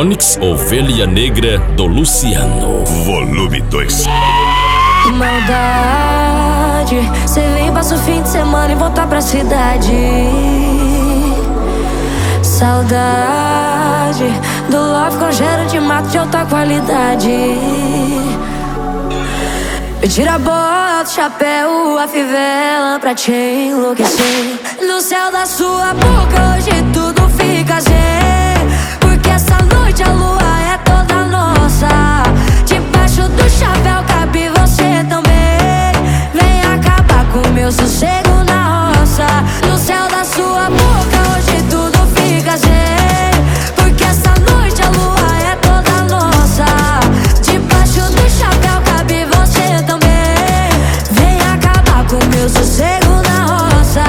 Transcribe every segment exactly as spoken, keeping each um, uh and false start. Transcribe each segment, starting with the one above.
Onyx, Ovelha Negra do Luciano. Volume dois. Maldade, cê vem, passa o fim de semana e volta pra cidade. Saudade do love com cheiro de mato de alta qualidade. Me tira a bota, o chapéu, a fivela pra te enlouquecer. No céu da sua boca hoje tudo fica zen, porque essa noite a lua é toda nossa. Debaixo do chapéu cabe você também. Vem acabar com meu sossego na roça. No céu da sua boca hoje tudo fica zen, porque essa noite a lua é toda nossa. Debaixo do chapéu cabe você também. Vem acabar com meu sossego na roça.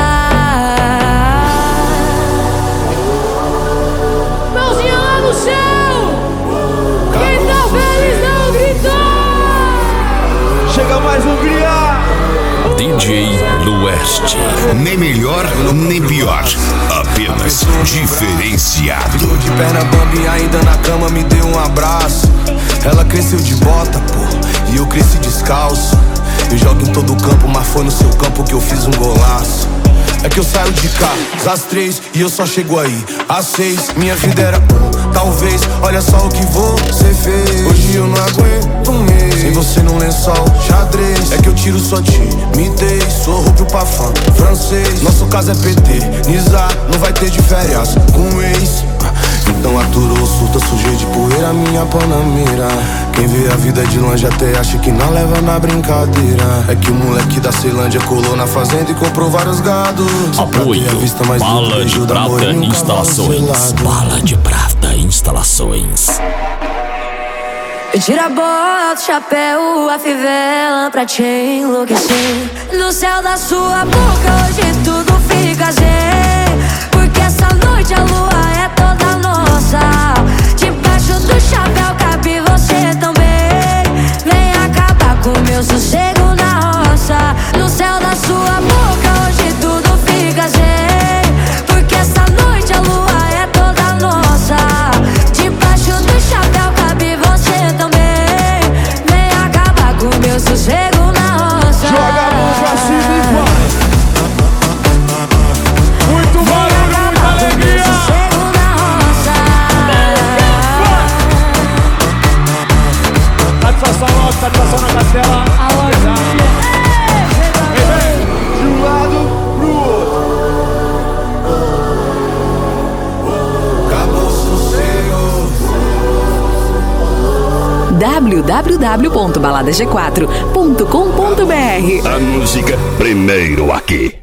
Mãozinha lá no céu, quem tá feliz não gritou. Chega mais um criar. D J Lueste. Nem melhor, nem pior. Apenas diferenciado. Ficou de perna bamba e ainda na cama me deu um abraço. Ela cresceu de bota, pô, e eu cresci descalço. Eu jogo em todo campo, mas foi no seu campo que eu fiz um golaço. É que eu saio de cá às três e eu só chego aí às seis. Minha vida era um, talvez, olha só o que você fez. Hoje eu não aguento um mês sem você num lençol xadrez. É que eu tiro sua timidez, sou rubro pra fã francês. Nosso caso é P T, Nizar, não vai ter de férias com ex. Então aturou, surta, sujei de poeira minha panamira. Quem vê a vida de longe até acha que não leva na brincadeira. É que o moleque da Ceilândia colou na fazenda e comprou vários gados. Apoio Bala de Prata Instalações. Bala de Prata Instalações. Tira a bota, o chapéu, a fivela pra te enlouquecer. No céu da sua boca hoje tudo fica zen, porque essa noite a lua é toda nossa. Debaixo do chapéu cabe você também. Vem acabar com meu sossego na roça. No céu da sua boca hoje tudo fica zen, porque essa noite a lua é toda nossa. Debaixo do chapéu cabe você também. Vem acabar com meu sossego na roça. Joga a mão pra cima e vai. Muito barulho, muita alegria. Sossego na roça. Satisfação nossa, satisfação na castela. Alô, Vem, vem, de um lado pro outro. Acabou o sossego. w w w ponto balada g quatro ponto com ponto b r. A música primeiro aqui.